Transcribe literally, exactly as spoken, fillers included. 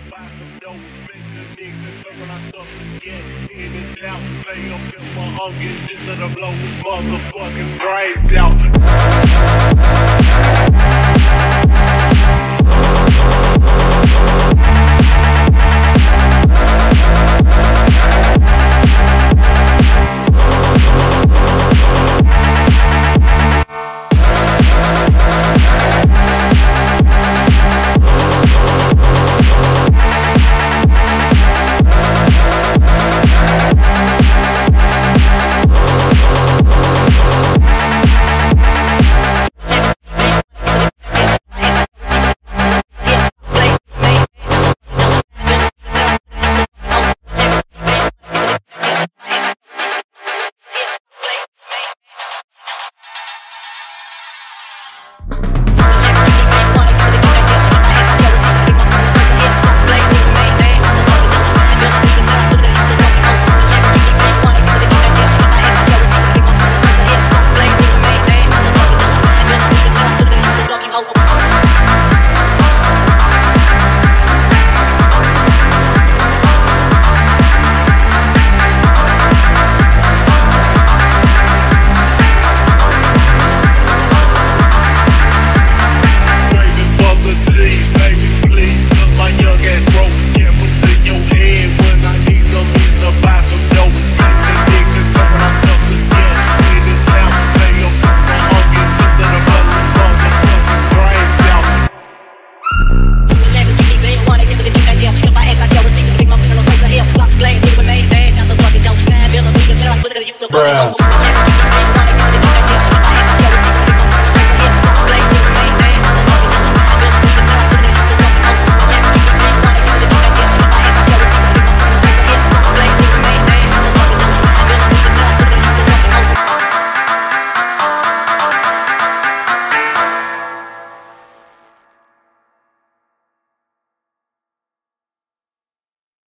buy some dope, make the nigga turn when I start to get in his mouth, play up in my onion, just let her blow his motherfucking brains.